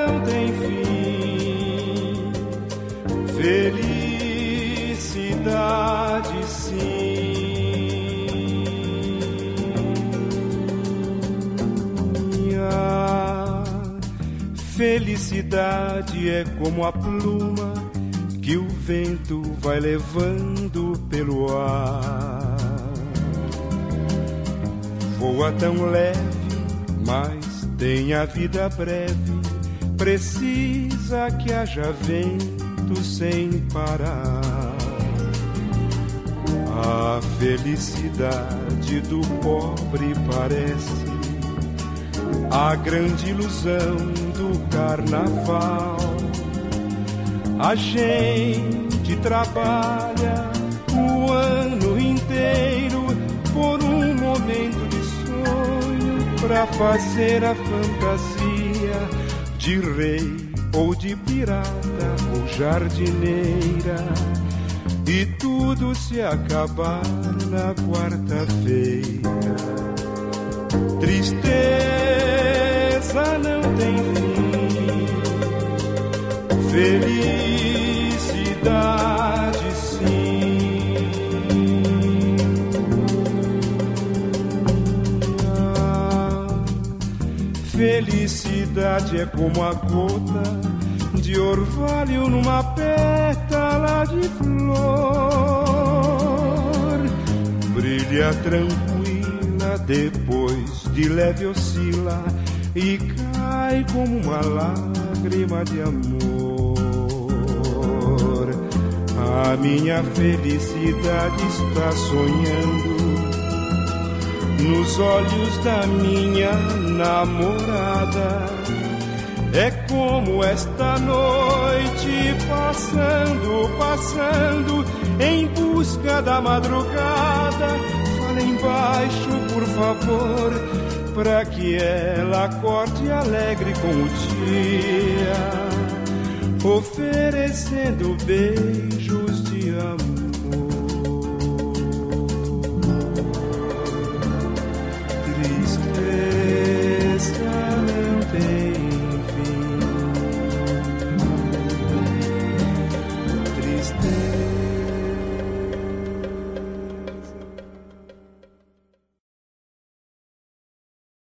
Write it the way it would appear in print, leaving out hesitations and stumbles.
não tem fim. Felicidade sim. A felicidade é como a pluma que o vento vai levando pelo ar. Voa tão leve, mas tem a vida breve. Precisa que haja vento sem parar. A felicidade do pobre parece a grande ilusão do carnaval. A gente trabalha o ano inteiro por um momento de sonho, pra fazer a fantasia de rei ou de pirata ou jardineira, e tudo se acabar na quarta-feira. Tristeza não tem fim. Felicidade sim. A felicidade é como a gota de orvalho numa pétala de flor. Brilha tranquila, depois de leve oscila e cai como uma lágrima de amor. A minha felicidade está sonhando nos olhos da minha namorada. É como esta noite passando, passando em busca da madrugada. Fala embaixo, por favor, pra que ela acorde alegre com o dia, oferecendo beijos de amor.